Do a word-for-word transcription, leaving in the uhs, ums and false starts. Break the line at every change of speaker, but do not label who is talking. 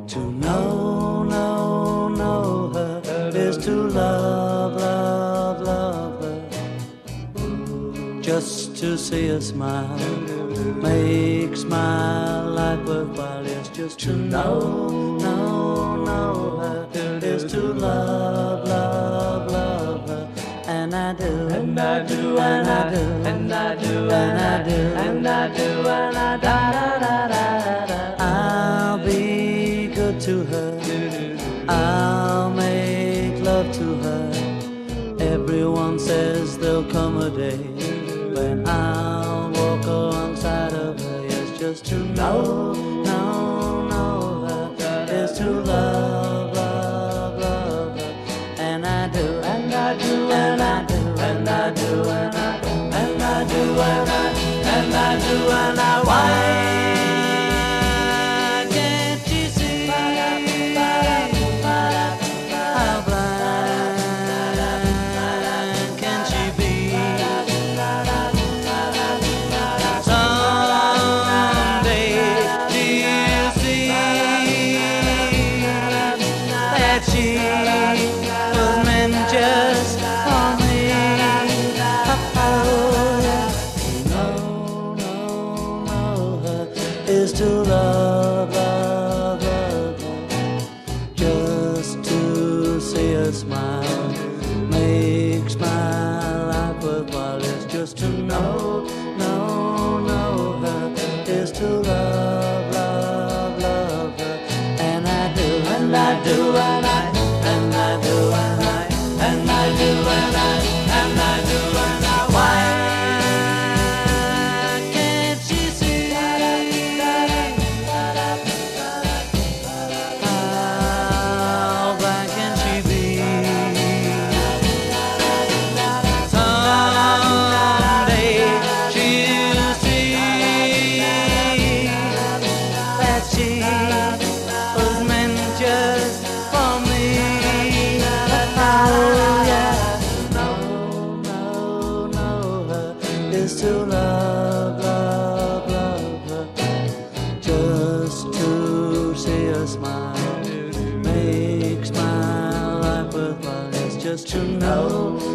To know, know, know her is to love, love, love her. Just to see her smile makes my life worthwhile. It's just to know, know, know her is to love, love, love her. And I do,
And I do,
and I do,
and I do,
and I do,
and I do, and I da da da da da.
I'll be good to her, I'll make love to her. Everyone says there'll come a day when I'll walk alongside of her. Yes, just to know, know, know her is to love, love, love her. And I do,
And I do,
and I do,
and I do, and I do, and I do, and I, and I do, and I.
Why can't you see how blind can she be? Someday she'll see that she was meant just for me. Oh, yeah. No, no, no, her is to love, love, love her. Just to see her smile makes my life worthwhile. It's just to know, know, know her is to love, love, love her. And I do, and I do, and I, and I do, and I, and I do, and I, and I do, and I. Why can't she see how blind can she be? Someday she'll see that she was meant just for me. Oh, yeah. No, no, no, her is to love, love, love her. Just to see her smile makes my life worthwhile. It's just to know,